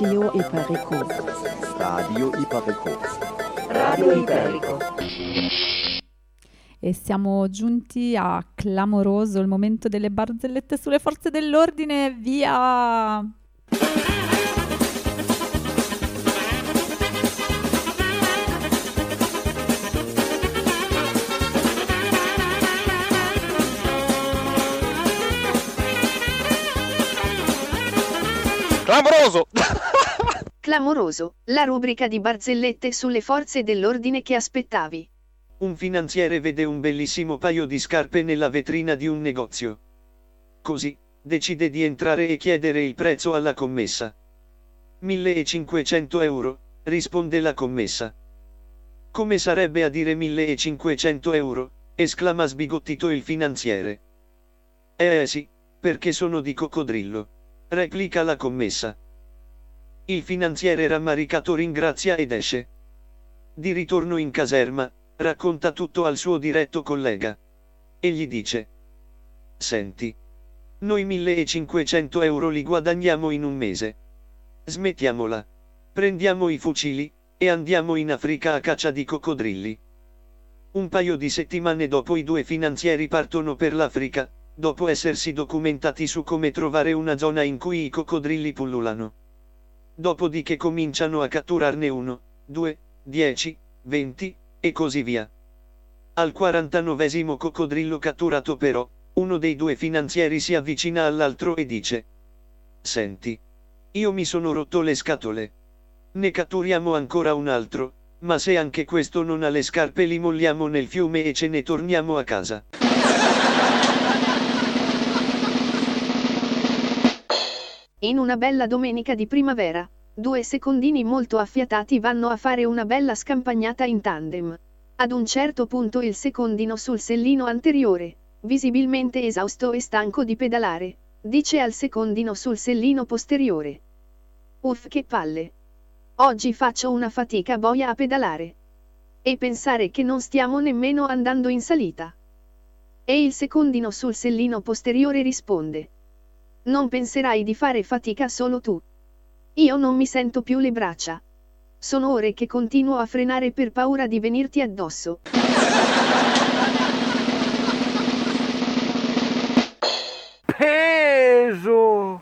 Radio Iparico. Radio Iparico. Radio Iparico. E siamo giunti a clamoroso, il momento delle barzellette sulle forze dell'ordine, via! Clamoroso! Clamoroso, la rubrica di barzellette sulle forze dell'ordine che aspettavi. Un finanziere vede un bellissimo paio di scarpe nella vetrina di un negozio. Così, decide di entrare e chiedere il prezzo alla commessa. 1.500 euro, risponde la commessa. Come sarebbe a dire 1.500 euro? Esclama sbigottito il finanziere. Sì, perché sono di coccodrillo, replica la commessa. Il finanziere rammaricato ringrazia ed esce. Di ritorno in caserma, racconta tutto al suo diretto collega. E gli dice: senti, noi 1.500 euro li guadagniamo in un mese. Smettiamola. Prendiamo i fucili, e andiamo in Africa a caccia di coccodrilli. Un paio di settimane dopo i due finanzieri partono per l'Africa, dopo essersi documentati su come trovare una zona in cui i coccodrilli pullulano. Dopodiché cominciano a catturarne 1, 2, 10, 20, e così via. Al 49esimo coccodrillo catturato però, uno dei due finanzieri si avvicina all'altro e dice: senti, io mi sono rotto le scatole. Ne catturiamo ancora un altro, ma se anche questo non ha le scarpe li molliamo nel fiume e ce ne torniamo a casa. In una bella domenica di primavera, due secondini molto affiatati vanno a fare una bella scampagnata in tandem. Ad un certo punto il secondino sul sellino anteriore, visibilmente esausto e stanco di pedalare, dice al secondino sul sellino posteriore: uff, che palle! Oggi faccio una fatica boia a pedalare. E pensare che non stiamo nemmeno andando in salita. E il secondino sul sellino posteriore risponde: non penserai di fare fatica solo tu. Io non mi sento più le braccia. Sono ore che continuo a frenare per paura di venirti addosso. Peso!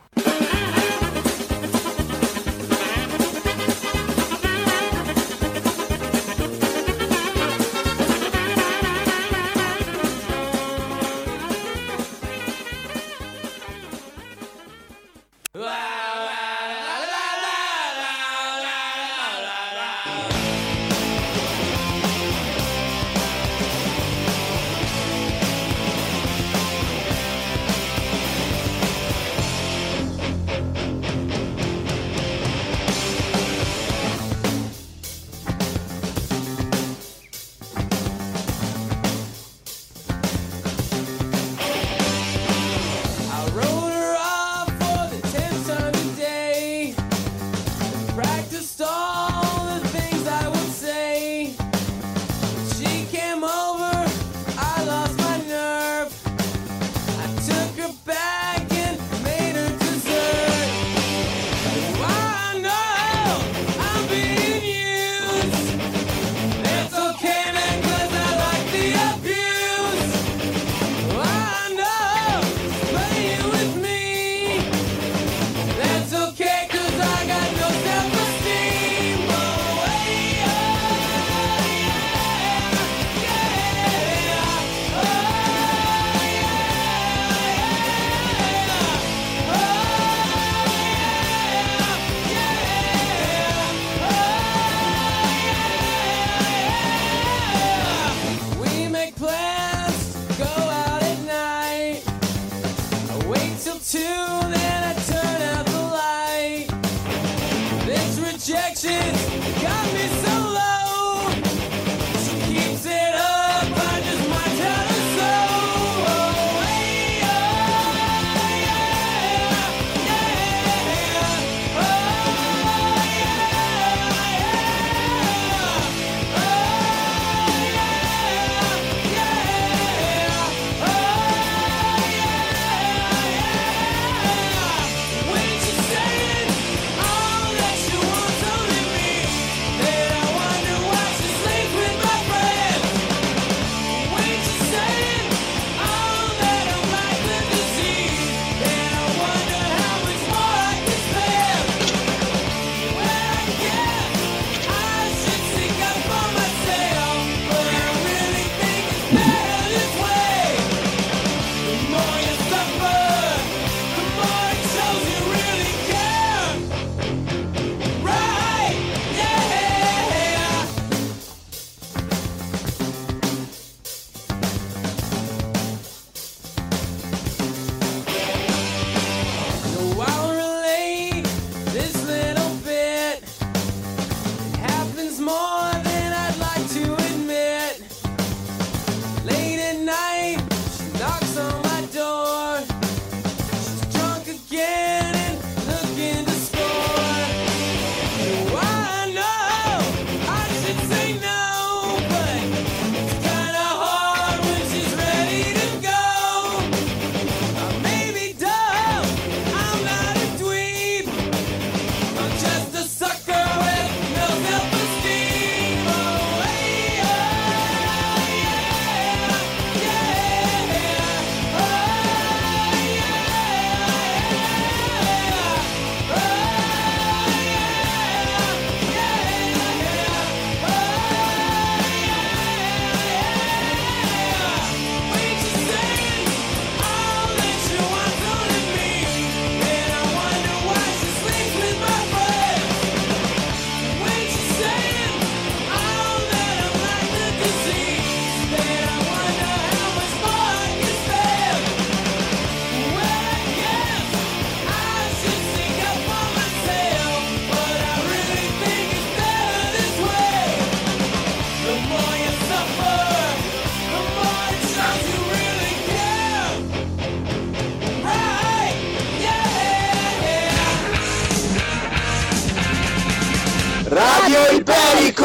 Radio Iperico!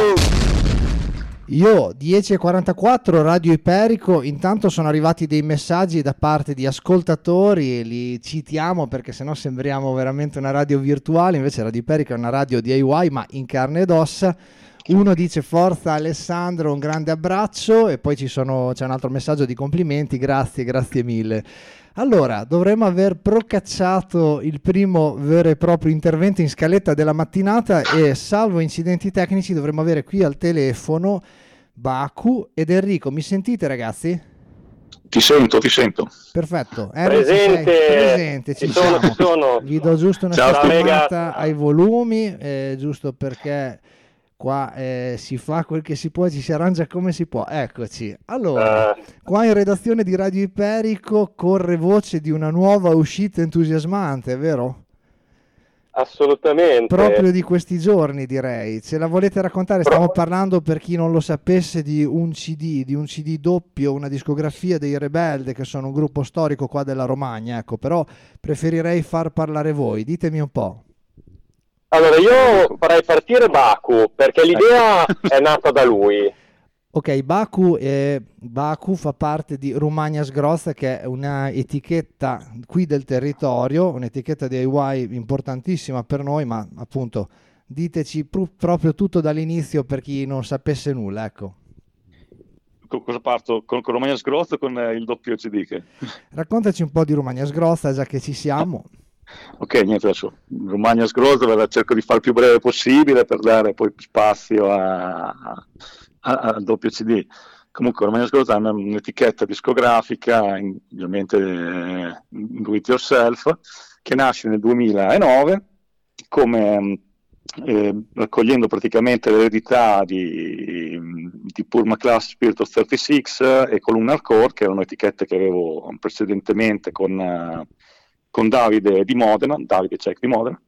Io 10:44 Radio Iperico, intanto sono arrivati dei messaggi da parte di ascoltatori, li citiamo perché sennò sembriamo veramente una radio virtuale, invece Radio Iperico è una radio DIY ma in carne ed ossa. Uno dice forza Alessandro, un grande abbraccio, e poi c'è un altro messaggio di complimenti, grazie mille. Allora, dovremmo aver procacciato il primo vero e proprio intervento in scaletta della mattinata e, salvo incidenti tecnici, dovremmo avere qui al telefono Baku ed Enrico. Mi sentite, ragazzi? Ti sento. Perfetto. Presente, ci sono. Vi do giusto una sistemata ai volumi, giusto perché qua si fa quel che si può, ci si arrangia come si può. Eccoci. Allora, qua in redazione di Radio Iperico corre voce di una nuova uscita entusiasmante, vero? Assolutamente. Proprio di questi giorni, direi. Ce la volete raccontare? Stiamo parlando, per chi non lo sapesse, di un CD doppio, una discografia dei Rebelde, che sono un gruppo storico qua della Romagna, ecco, però preferirei far parlare voi. Ditemi un po'. Allora, io farei partire Baku, perché l'idea è nata da lui. Ok, Baku fa parte di Romagna Sgrozza, che è una etichetta qui del territorio, un'etichetta DIY importantissima per noi, ma appunto diteci proprio tutto dall'inizio per chi non sapesse nulla, ecco. Cosa parto? Con Romagna Sgrozza o con il doppio CD? Raccontaci un po' di Romagna Sgrozza, già che ci siamo. Ok, niente, adesso Romagna Sgrozza ve la cerco di fare il più breve possibile per dare poi spazio al doppio CD. Comunque Romagna Sgrozza è un'etichetta discografica, ovviamente do it yourself, che nasce nel 2009 come raccogliendo praticamente l'eredità di Purma Class, Spirit of 36 e Columnar Core, che erano etichette che avevo precedentemente con Davide di Modena, Davide Cech di Modena.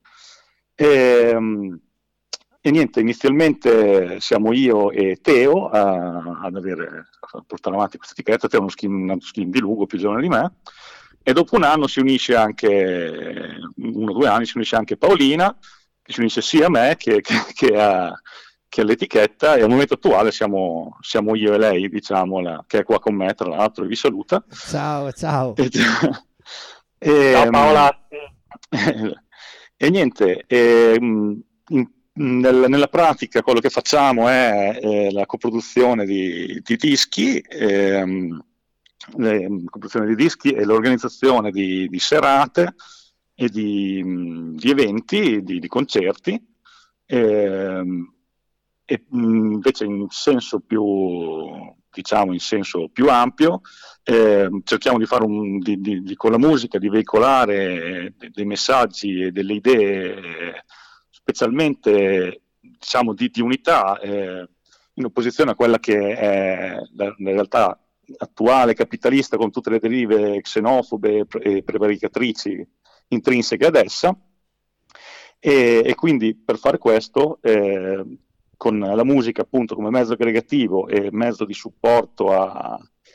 E niente, inizialmente siamo io e Teo a portare avanti questa etichetta. Teo è uno skin di Lugo, più giovane di me, e dopo un anno si unisce anche, 1 o 2 anni, si unisce anche Paolina, che si unisce sia a me che all'etichetta, e al momento attuale siamo io e lei, diciamo, che è qua con me tra l'altro, e vi saluta. Ciao. Ciao Paola. E niente, nella pratica quello che facciamo è la coproduzione di dischi, e l'organizzazione di serate e di eventi, di concerti, e invece in senso più ampio, cerchiamo di fare con la musica di veicolare dei messaggi e delle idee, specialmente diciamo di unità, in opposizione a quella che è la realtà attuale capitalista, con tutte le derive xenofobe e prevaricatrici intrinseche ad essa, e quindi per fare questo, con la musica appunto come mezzo aggregativo e mezzo di supporto a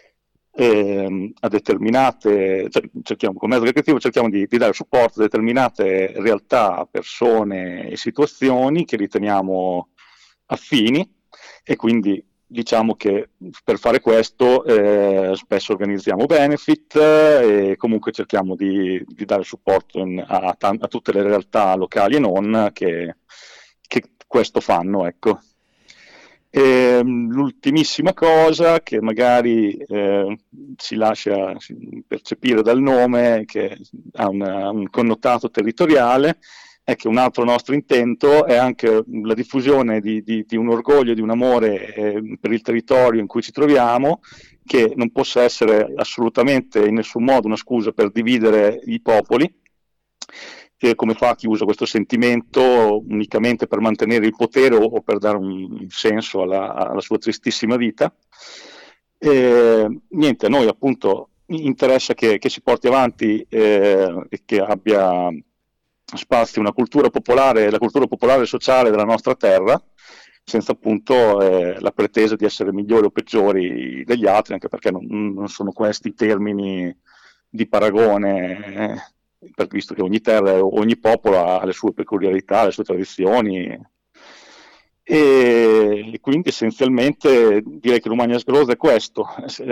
determinate, con mezzo aggregativo cerchiamo di dare supporto a determinate realtà, persone e situazioni che riteniamo affini, e quindi diciamo che per fare questo spesso organizziamo benefit, e comunque cerchiamo di dare supporto a tutte le realtà locali e non che questo fanno, ecco. L'ultimissima cosa che magari si lascia percepire dal nome, che ha un connotato territoriale, è che un altro nostro intento è anche la diffusione di un orgoglio, di un amore per il territorio in cui ci troviamo, che non possa essere assolutamente in nessun modo una scusa per dividere i popoli, come fa chi usa questo sentimento unicamente per mantenere il potere o per dare un senso alla sua tristissima vita. Niente, a noi appunto interessa che si porti avanti e che abbia spazio una cultura popolare, la cultura popolare e sociale della nostra terra, senza appunto la pretesa di essere migliori o peggiori degli altri, anche perché non sono questi termini di paragone, visto che ogni terra, ogni popolo ha le sue peculiarità, le sue tradizioni, E quindi essenzialmente direi che l'Humanitas Growth è questo.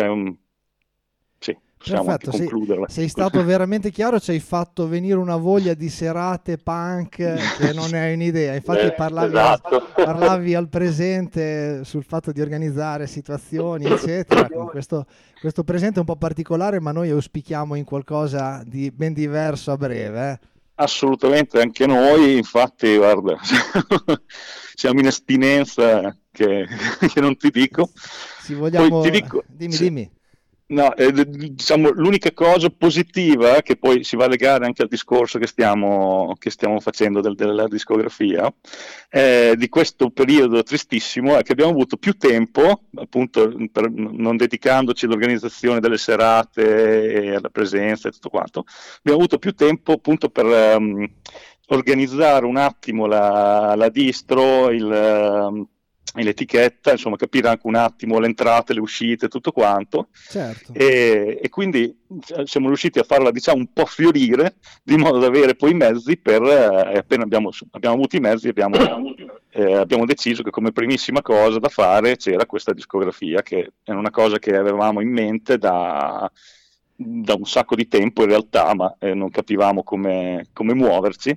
Sì, possiamo anche Perfetto, concluderla. sei stato veramente chiaro, ci hai fatto venire una voglia di serate punk che non ne hai un'idea. Infatti esatto. parlavi al presente sul fatto di organizzare situazioni, eccetera. Con questo presente un po' particolare, ma noi auspichiamo in qualcosa di ben diverso a breve. Assolutamente, anche noi, infatti, guarda, siamo in astinenza che non ti dico. Vogliamo... Poi ti dico, dimmi. No, diciamo l'unica cosa positiva che poi si va a legare anche al discorso che stiamo facendo della discografia di questo periodo tristissimo è che abbiamo avuto più tempo, appunto, non dedicandoci all'organizzazione delle serate e alla presenza e tutto quanto, abbiamo avuto più tempo appunto per organizzare un attimo la distro, l'etichetta, insomma capire anche un attimo le entrate, le uscite, tutto quanto. Certo. E quindi siamo riusciti a farla, diciamo, un po' fiorire, di modo da avere poi i mezzi per, appena abbiamo avuto i mezzi, abbiamo deciso che come primissima cosa da fare c'era questa discografia, che è una cosa che avevamo in mente da un sacco di tempo in realtà, ma non capivamo come muoverci.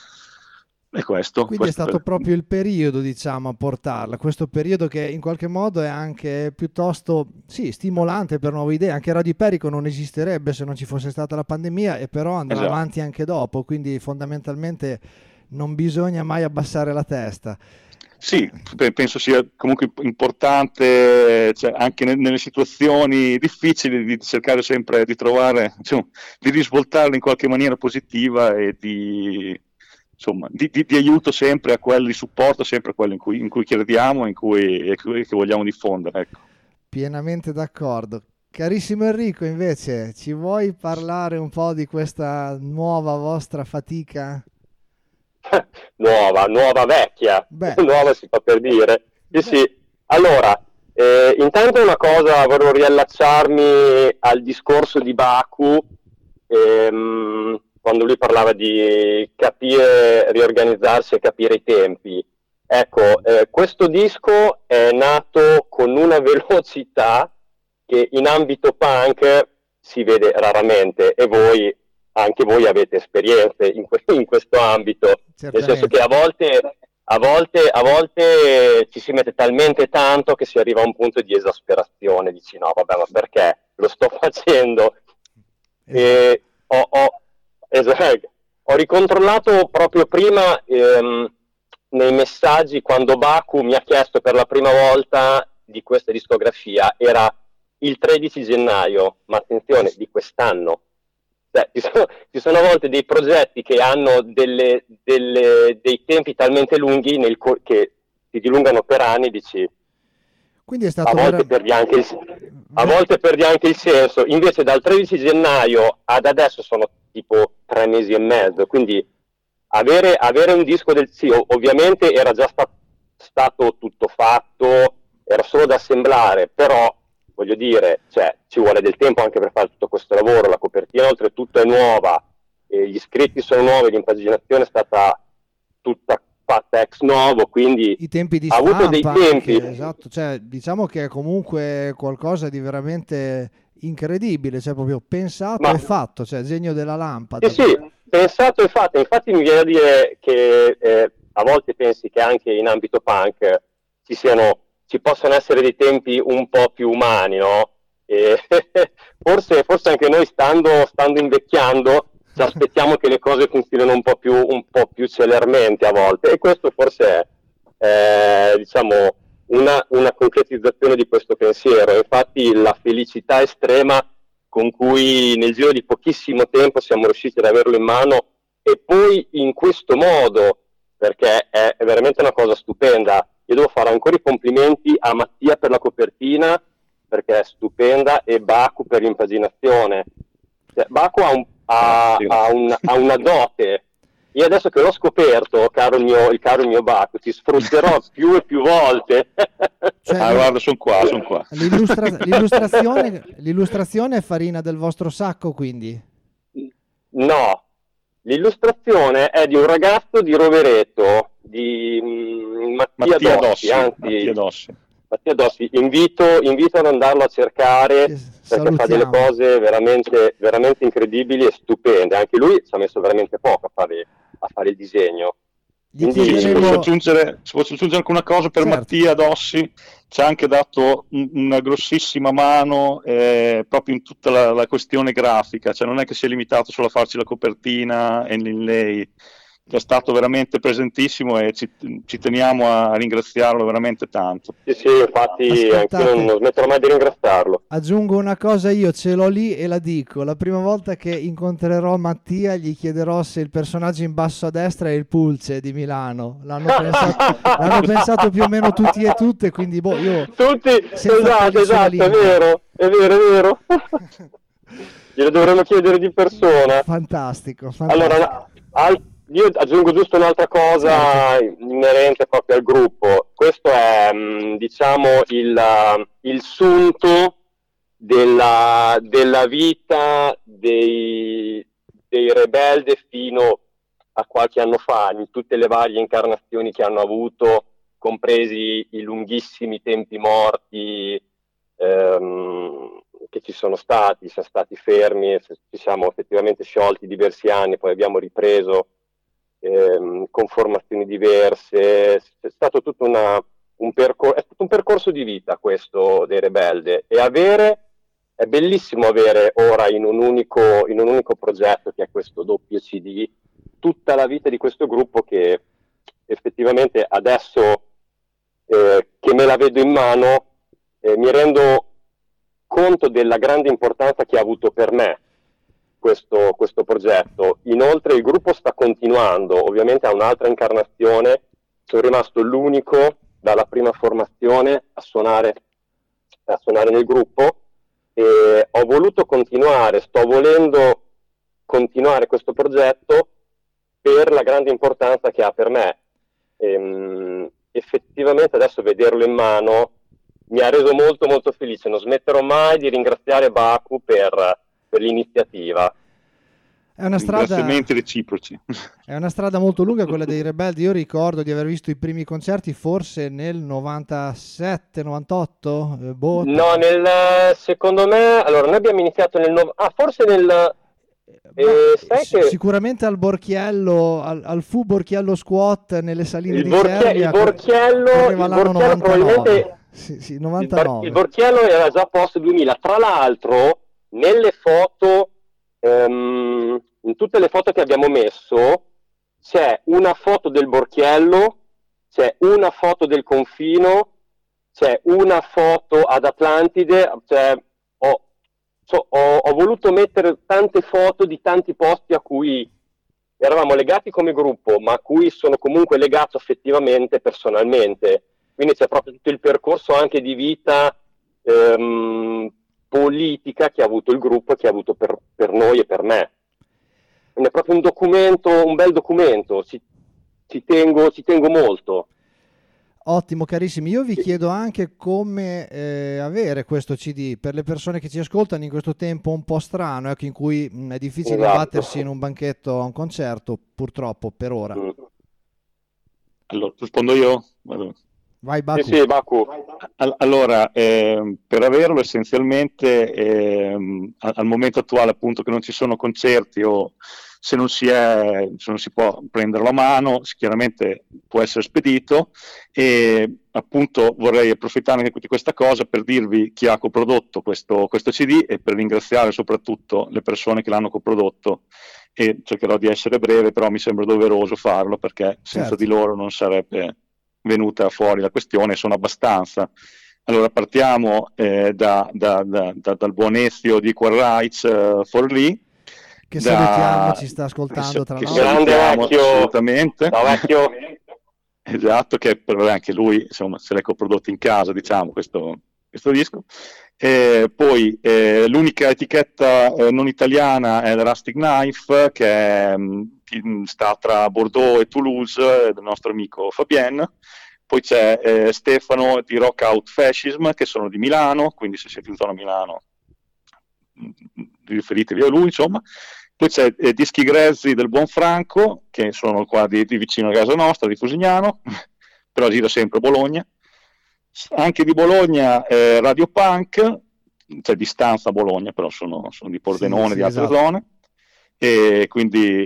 Quindi è stato proprio il periodo, diciamo, a portarla, questo periodo che in qualche modo è anche piuttosto stimolante per nuove idee. Anche Radio Iperico non esisterebbe se non ci fosse stata la pandemia, e però andrà avanti anche dopo, quindi fondamentalmente non bisogna mai abbassare la testa. Sì, penso sia comunque importante, cioè, anche nelle situazioni difficili, di cercare sempre di trovare, insomma, di risvoltarle in qualche maniera positiva e di aiuto sempre a quelli, di supporto sempre a quelli in cui crediamo e che vogliamo diffondere. Ecco. Pienamente d'accordo. Carissimo Enrico, invece, ci vuoi parlare un po' di questa nuova vostra fatica? Nuova vecchia. Nuova si fa per dire. Sì. Allora, intanto una cosa, vorrei riallacciarmi al discorso di Baku, quando lui parlava di capire, riorganizzarsi e capire i tempi. Ecco, questo disco è nato con una velocità che in ambito punk si vede raramente, e anche voi avete esperienze in questo ambito, nel senso che a volte ci si mette talmente tanto che si arriva a un punto di esasperazione, dici no vabbè, ma perché lo sto facendo? E ho ricontrollato proprio prima nei messaggi, quando Baku mi ha chiesto per la prima volta di questa discografia, era il 13 gennaio, ma attenzione, di quest'anno. Ci sono a volte dei progetti che hanno dei tempi talmente lunghi che si dilungano per anni, dici. Quindi è stato a volte perdi anche il senso. Invece dal 13 gennaio ad adesso sono tipo 3 mesi e mezzo, quindi avere un disco ovviamente era già stato tutto fatto, era solo da assemblare, però voglio dire, ci vuole del tempo anche per fare tutto questo lavoro. La copertina oltretutto è nuova, gli scritti sono nuovi, l'impaginazione è stata tutta fatta ex novo, quindi i tempi di ha avuto dei tempi. Esatto, diciamo che è comunque qualcosa di veramente incredibile, proprio pensato e fatto, genio della lampada. Sì, pensato e fatto. Infatti mi viene a dire che a volte pensi che anche in ambito punk ci possono essere dei tempi un po' più umani, no? E forse anche noi stando invecchiando ci aspettiamo che le cose funzionino un po' più celermente a volte, e questo forse è diciamo una concretizzazione di questo pensiero. Infatti la felicità estrema con cui nel giro di pochissimo tempo siamo riusciti ad averlo in mano, e poi in questo modo, perché è veramente una cosa stupenda. Io devo fare ancora i complimenti a Mattia per la copertina, perché è stupenda, e Baku per l'impaginazione. Baku ha una dote. Io adesso che l'ho scoperto, il caro mio Baku, ti sfrutterò più e più volte. Guarda, sono qua. L'illustrazione è farina del vostro sacco, quindi? No, L'illustrazione è di un ragazzo di Rovereto, di Mattia Dossi. Mattia Dossi, invito ad andarlo a cercare perché fa delle cose veramente, veramente incredibili e stupende. Anche lui ci ha messo veramente poco a fare il disegno. Quindi, se posso aggiungere anche una cosa per certo. Mattia Dossi ci ha anche dato una grossissima mano proprio in tutta la questione grafica, cioè non è che si è limitato solo a farci la copertina e l'inlay, è stato veramente presentissimo e ci teniamo a ringraziarlo veramente tanto. Sì, infatti anche non smetterò mai di ringraziarlo. Aggiungo una cosa, io ce l'ho lì e la dico: la prima volta che incontrerò Mattia gli chiederò se il personaggio in basso a destra è il Pulce di Milano. L'hanno pensato più o meno tutti e tutte, quindi io tutti, esatto, è vero. Glielo dovremmo chiedere di persona. Fantastico. Allora, io aggiungo giusto un'altra cosa inerente proprio al gruppo. Questo è, diciamo, il sunto della vita dei Rebelde fino a qualche anno fa, in tutte le varie incarnazioni che hanno avuto, compresi i lunghissimi tempi morti che ci sono stati, siamo stati fermi, ci siamo effettivamente sciolti diversi anni, poi abbiamo ripreso con formazioni diverse. È stato tutto un percorso di vita questo dei Rebelde, e è bellissimo avere ora in un unico progetto, che è questo doppio CD, tutta la vita di questo gruppo, che effettivamente adesso che me la vedo in mano mi rendo conto della grande importanza che ha avuto per me questo progetto. Inoltre il gruppo sta continuando, ovviamente ha un'altra incarnazione, sono rimasto l'unico dalla prima formazione a suonare nel gruppo, e sto volendo continuare questo progetto per la grande importanza che ha per me. Effettivamente adesso vederlo in mano mi ha reso molto molto felice, non smetterò mai di ringraziare Baku per l'iniziativa. È una strada, ringraziamenti reciproci. È una strada molto lunga quella dei Rebeldi. Io ricordo di aver visto i primi concerti forse nel 97, 98? No, secondo me, allora noi abbiamo iniziato forse nel... sicuramente al Borchiello, al Fu Borchiello Squat nelle saline di Cervia. Il Borchiello probabilmente... Sì, 99. Il Borchiello era già post 2000. Tra l'altro, nelle foto, in tutte le foto che abbiamo messo, c'è una foto del Borchiello, c'è una foto del Confino, c'è una foto ad Atlantide. Cioè, ho voluto mettere tante foto di tanti posti a cui eravamo legati come gruppo, ma a cui sono comunque legato affettivamente, personalmente. Quindi c'è proprio tutto il percorso anche di vita politica che ha avuto il gruppo e che ha avuto per noi e per me. Quindi è proprio un bel documento, ci tengo molto. Ottimo, carissimi. Io vi chiedo anche come avere questo CD per le persone che ci ascoltano in questo tempo un po' strano, in cui è difficile battersi in un banchetto a un concerto, purtroppo, per ora. Allora, rispondo io? Vai, Baku. Sì, Baku. Allora, per averlo essenzialmente al momento attuale, appunto, che non ci sono concerti o se non si può prenderlo a mano, chiaramente può essere spedito, e appunto vorrei approfittare anche di questa cosa per dirvi chi ha coprodotto questo CD e per ringraziare soprattutto le persone che l'hanno coprodotto, e cercherò di essere breve, però mi sembra doveroso farlo perché senza di loro non sarebbe venuta fuori la questione, sono abbastanza. Allora partiamo dal buon Ezio di Equal Forlì, che salutiamo, ci sta ascoltando tra l'altro. Grande vecchio, assolutamente. Ciao vecchio. Esatto, che anche lui insomma se l'è coprodotto in casa, diciamo, questo disco. Poi l'unica etichetta non italiana è la Rustic Knife, che sta tra Bordeaux e Toulouse, del nostro amico Fabien. Poi c'è Stefano di Rock Out Fascism, che sono di Milano, quindi se siete in zona Milano riferitevi a lui, insomma. Poi c'è Dischi Grezzi del buon Franco, che sono qua di vicino a casa nostra, di Fusignano, però gira sempre a Bologna. Anche di Bologna Radio Punk, c'è Distanza a Bologna, però sono di Pordenone, di altre zone, e quindi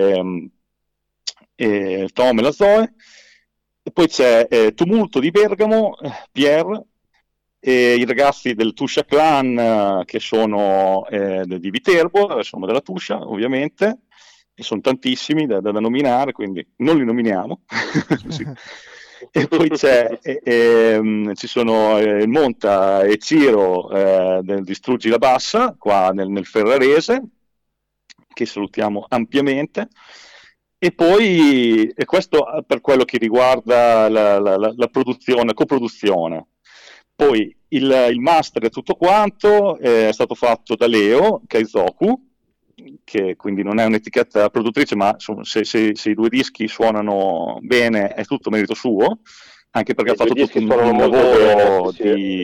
Tom e la Zoe. E poi c'è Tumulto di Bergamo, Pierre, e i ragazzi del Tuscia Clan, che sono di Viterbo, sono della Tuscia ovviamente, e sono tantissimi da nominare, quindi non li nominiamo. Sì. E poi ci sono il Monta e Ciro del Distruggi la Bassa, qua nel Ferrarese, che salutiamo ampiamente. E poi, e questo per quello che riguarda la produzione, la coproduzione. Poi il master e tutto quanto è stato fatto da Leo Kaizoku, che quindi non è un'etichetta produttrice, ma se i due dischi suonano bene è tutto merito suo, anche perché ha fatto tutto un lavoro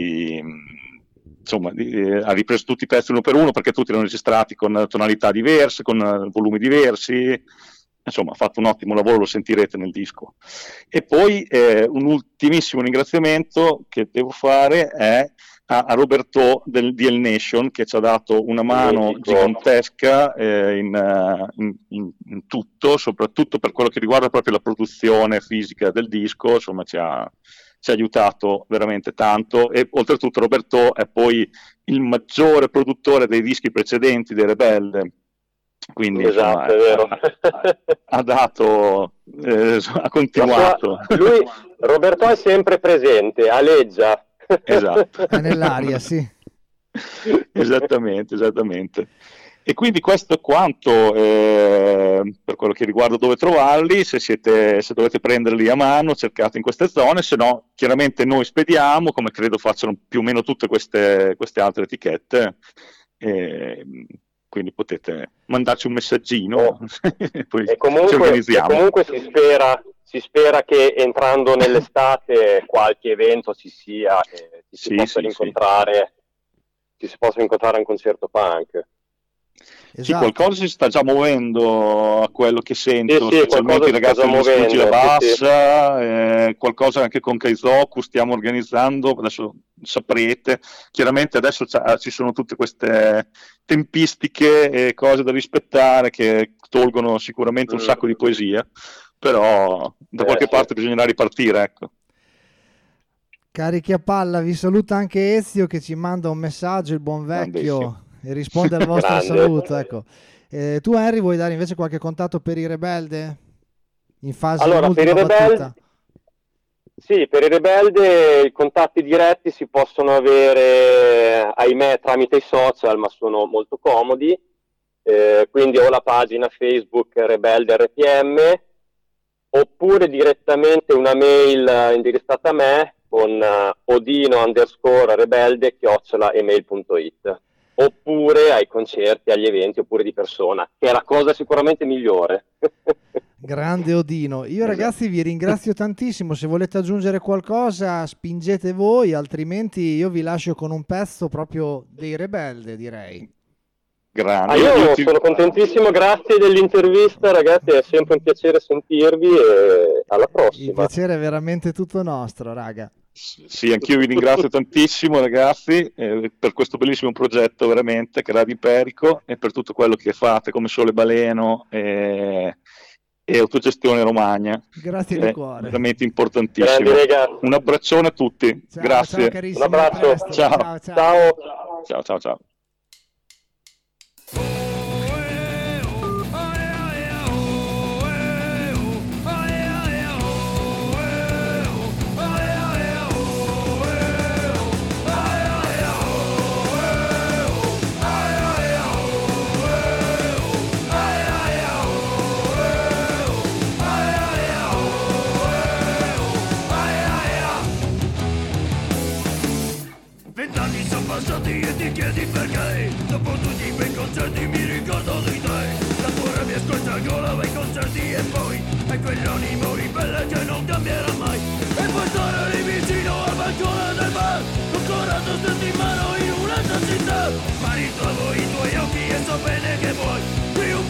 ha ripreso tutti i pezzi uno per uno, perché tutti erano registrati con tonalità diverse, con volumi diversi. Insomma, ha fatto un ottimo lavoro, lo sentirete nel disco. E poi un ultimissimo ringraziamento che devo fare è a Roberto di El Nation, che ci ha dato una mano gigantesca in tutto, soprattutto per quello che riguarda proprio la produzione fisica del disco. Insomma, ci ha aiutato veramente tanto, e oltretutto Roberto è poi il maggiore produttore dei dischi precedenti dei Rebelde. Quindi esatto, è vero. ha dato, ha continuato. Lui, Roberto, è sempre presente, aleggia. Esatto. È nell'aria, sì. Esattamente. E quindi questo è quanto per quello che riguarda dove trovarli. Se dovete prenderli a mano, cercate in queste zone, se no chiaramente noi spediamo, come credo facciano più o meno tutte queste altre etichette. Quindi potete mandarci un messaggino poi ci organizziamo. Comunque si spera che entrando nell'estate qualche evento ci sia, e ci si possa incontrare a un concerto punk. Esatto. Sì, qualcosa si sta già muovendo, a quello che sento, sì, specialmente i ragazzi di Distruggi la Bassa, sì. Qualcosa anche con Kaizoku stiamo organizzando, adesso saprete. Chiaramente adesso ci sono tutte queste tempistiche e cose da rispettare che tolgono sicuramente un sacco di poesia, però da qualche parte bisognerà ripartire, ecco. Carichi a palla, vi saluta anche Ezio, che ci manda un messaggio, il buon vecchio, e risponde al vostro saluto, ecco. Tu Henry vuoi dare invece qualche contatto per i Rebelde? In fase per i Rebelde, sì, per i Rebelde i contatti diretti si possono avere, ahimè, tramite i social, ma sono molto comodi, quindi ho la pagina Facebook Rebelde RPM, oppure direttamente una mail indirizzata a me con odino_rebelde@email.it, oppure ai concerti, agli eventi, oppure di persona, che è la cosa sicuramente migliore. Grande Odino. Io ragazzi vi ringrazio tantissimo, se volete aggiungere qualcosa spingete voi, altrimenti io vi lascio con un pezzo proprio dei Rebelde, direi. Grande. Io sono contentissimo, grazie dell'intervista ragazzi, è sempre un piacere sentirvi e alla prossima. Il piacere è veramente tutto nostro, raga. Sì, anch'io vi ringrazio tantissimo ragazzi per questo bellissimo progetto veramente che è Radio Iperico, e per tutto quello che fate come Sole Baleno e Autogestione Romagna. Grazie di cuore. Veramente importantissimo. Un abbraccione a tutti. Ciao, grazie. Ciao, un abbraccio. Ciao. Ciao. Passati e ti chiedi perché dopo tutti quei concerti mi ricordo di te. La tua rabbia scorta al gola vai concerti e poi è quell'animo ribelle che non cambierà mai. E puoi stare lì vicino al balcone del bar con coraggio stretto in mano in un'altra città, ma ritrovo i tuoi occhi e so bene che vuoi più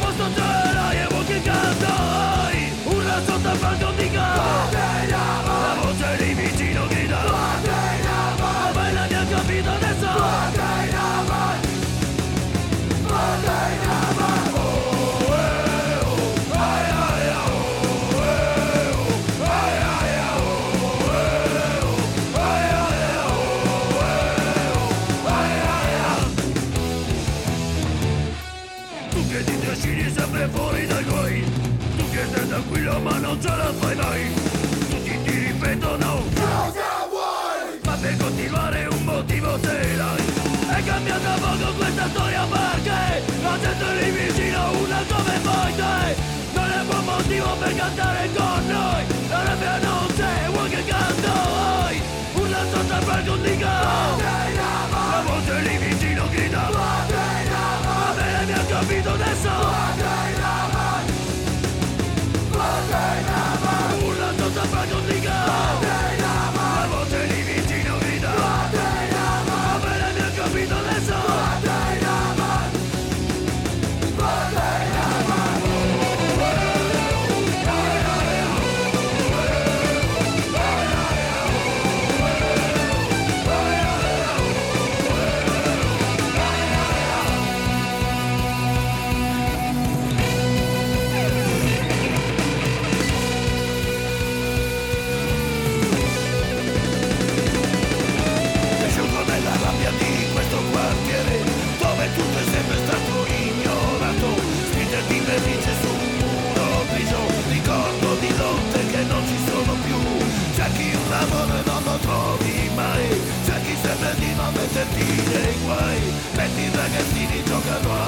che ti trascini sempre fuori dai guai, tu che stai tranquillo ma non ce la fai mai, tutti ti ripetono cosa vuoi, ma per continuare un motivo se l'hai. È cambiata poco questa storia perché la gente lì vicino una come fai te, non è buon motivo per cantare con noi, la rabbia non c'è, vuoi che canto hai, una sorta per condica, la voce lì vicino grida, va bene mi ha capito adesso, una sorta per condica, la voce lì vicino grida, va bene mi ha capito adesso. Tutto è sempre stato ignorato, spingerti felice su un muro grigio, ricordo di lotte che non ci sono più, cerchi un lavoro e non lo trovi mai, cerchi sempre di non metterti nei guai, mentre i ragazzini giocano a